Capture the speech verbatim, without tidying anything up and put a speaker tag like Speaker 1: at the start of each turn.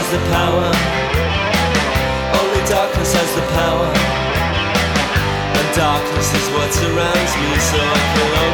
Speaker 1: the power. Only darkness has the power. And darkness is what surrounds me, so I can